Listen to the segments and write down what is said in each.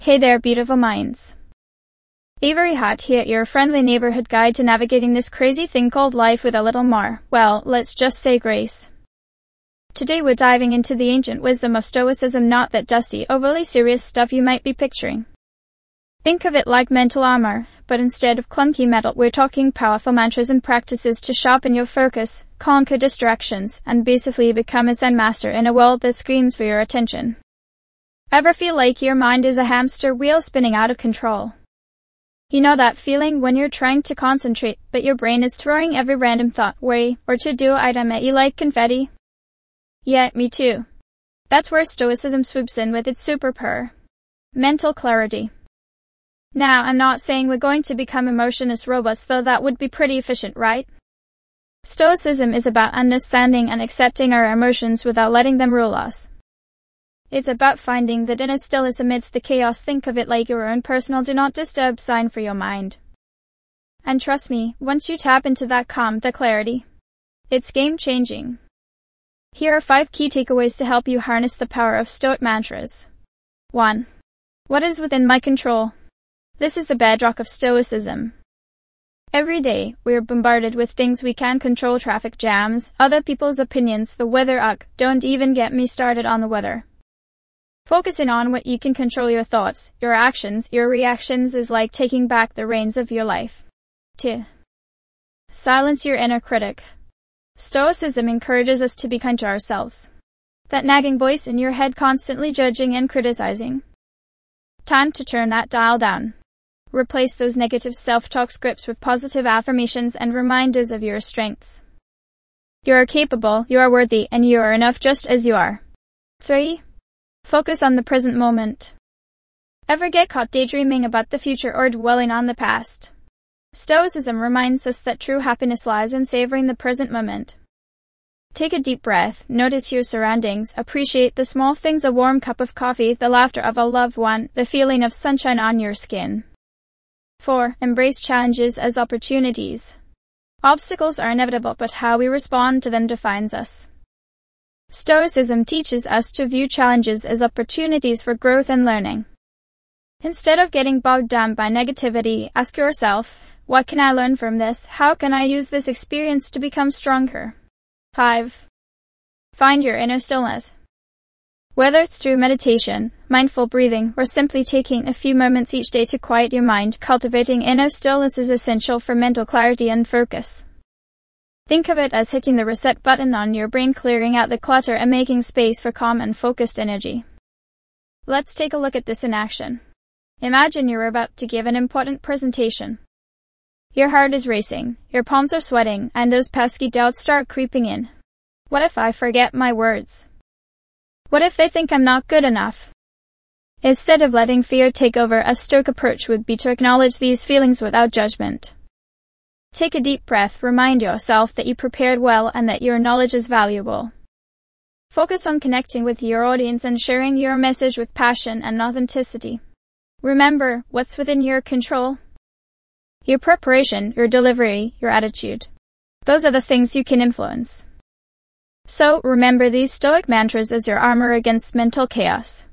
Hey there, beautiful minds. Avery Hart here, your friendly neighborhood guide to navigating this crazy thing called life with a little more, well, let's just say grace. Today we're diving into the ancient wisdom of Stoicism, not that dusty, overly serious stuff you might be picturing. Think of it like mental armor, but instead of clunky metal, we're talking powerful mantras and practices to sharpen your focus, conquer distractions, and basically become a Zen master in a world that screams for your attention. Ever feel like your mind is a hamster wheel spinning out of control? You know that feeling when you're trying to concentrate, but your brain is throwing every random thought, worry, or to-do item at you like confetti? Yeah, me too. That's where Stoicism swoops in with its superpower. Mental clarity. Now, I'm not saying we're going to become emotionless robots, though that would be pretty efficient, right? Stoicism is about understanding and accepting our emotions without letting them rule us. It's about finding that inner stillness amidst the chaos. Think of it like your own personal do not disturb sign for your mind. And trust me, once you tap into that calm, the clarity, it's game-changing. Here are 5 key takeaways to help you harness the power of Stoic mantras. 1. What is within my control? This is the bedrock of Stoicism. Every day, we're bombarded with things we can't control: traffic jams, other people's opinions, the weather. Ugh, don't even get me started on the weather. Focusing on what you can control, your thoughts, your actions, your reactions, is like taking back the reins of your life. 2. Silence your inner critic. Stoicism encourages us to be kind to ourselves. That nagging voice in your head constantly judging and criticizing. Time to turn that dial down. Replace those negative self-talk scripts with positive affirmations and reminders of your strengths. You are capable, you are worthy, and you are enough just as you are. 3. Focus on the present moment. Ever get caught daydreaming about the future or dwelling on the past? Stoicism reminds us that true happiness lies in savoring the present moment. Take a deep breath, notice your surroundings, appreciate the small things: a warm cup of coffee, the laughter of a loved one, the feeling of sunshine on your skin. 4. Embrace challenges as opportunities. Obstacles are inevitable, but how we respond to them defines us. Stoicism teaches us to view challenges as opportunities for growth and learning. Instead of getting bogged down by negativity, ask yourself, what can I learn from this? How can I use this experience to become stronger? 5. Find your inner stillness. Whether it's through meditation, mindful breathing, or simply taking a few moments each day to quiet your mind, cultivating inner stillness is essential for mental clarity and focus. Think of it as hitting the reset button on your brain, clearing out the clutter and making space for calm and focused energy. Let's take a look at this in action. Imagine you're about to give an important presentation. Your heart is racing, your palms are sweating, and those pesky doubts start creeping in. What if I forget my words? What if they think I'm not good enough? Instead of letting fear take over, a Stoic approach would be to acknowledge these feelings without judgment. Take a deep breath, remind yourself that you prepared well and that your knowledge is valuable. Focus on connecting with your audience and sharing your message with passion and authenticity. Remember, what's within your control? Your preparation, your delivery, your attitude. Those are the things you can influence. So, remember these Stoic mantras as your armor against mental chaos.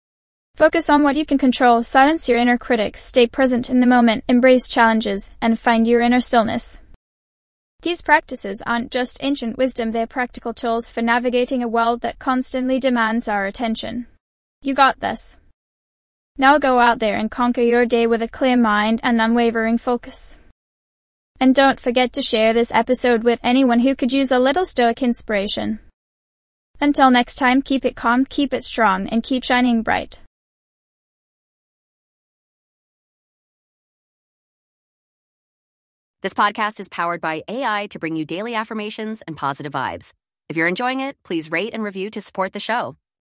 Focus on what you can control, silence your inner critic, stay present in the moment, embrace challenges, and find your inner stillness. These practices aren't just ancient wisdom, they're practical tools for navigating a world that constantly demands our attention. You got this. Now go out there and conquer your day with a clear mind and unwavering focus. And don't forget to share this episode with anyone who could use a little Stoic inspiration. Until next time, keep it calm, keep it strong, and keep shining bright. This podcast is powered by AI to bring you daily affirmations and positive vibes. If you're enjoying it, please rate and review to support the show.